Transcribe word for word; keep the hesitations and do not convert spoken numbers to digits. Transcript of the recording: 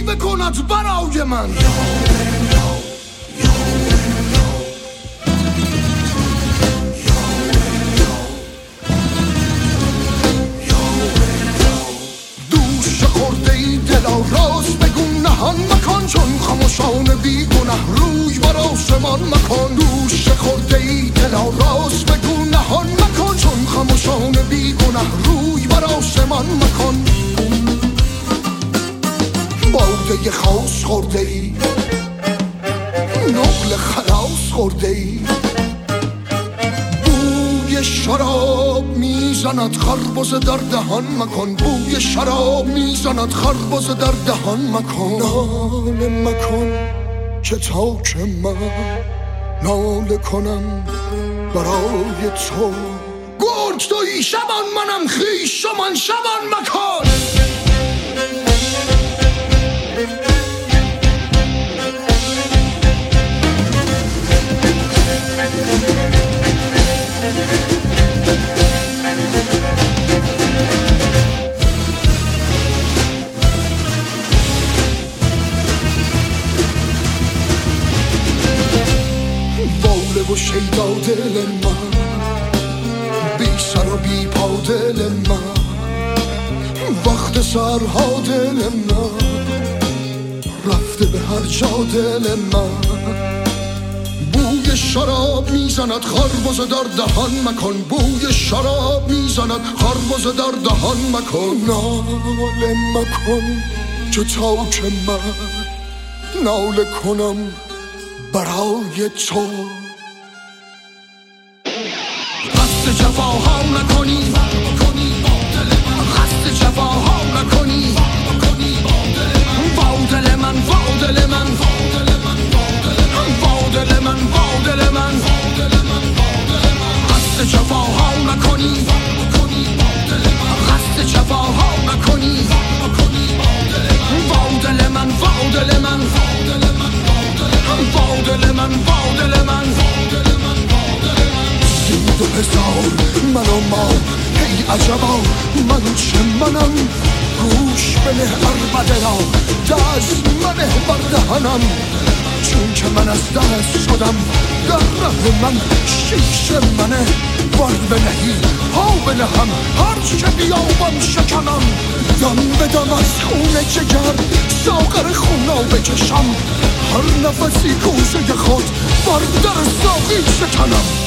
بکند برای من. دوش خورده ای دلا راست بگو نهان مکن، چون خموشان بی گناه روی بر آسمان مکن. دوش خورده ای دلا راست بگو نهان مکن، چون خموشان بی گناه روی بر آسمان مکن. باده خاص خورده ای، نقل خلاص خورده ای، بوی شراب میزند خربز در دهان مکن. بوی شراب میزند خربز در دهان مکن. ناله مکن که تا که من ناله کنم برای تو. گرگ تویی شبان منم خویش و من شبان مکن. واله و شیدا دل من، بی سر و بی پا دل من، وقت سرها دل من، رفته به هر جا دل من. بوی شراب میزند خربز در دهان مکن. بوی شراب میزند خربز در دهان مکن. ناله مکن که تا که من ناله کنم برای تو. قصد جفاها نکنی، قصد جفاها نکنی، با دل من، با دل من، با دل من، با دل من. قصد جفاها نکنی، قصد جفاها نکنی، با دل من، با دل من، با دل من، با دل من. سی دو هزار من و ما، ای عجبا من چه منم. گوش بنه عربده را، دست منه بر دهنم، چون که من از دست شدم در ره من شیش منه. بار بنهی ها بنهم، هر چه بیابم شکنم. دم بدم از خونه جگر، ساغر خونا بکشم، هر نفسی کوزه خود بر در ساقی شکنم.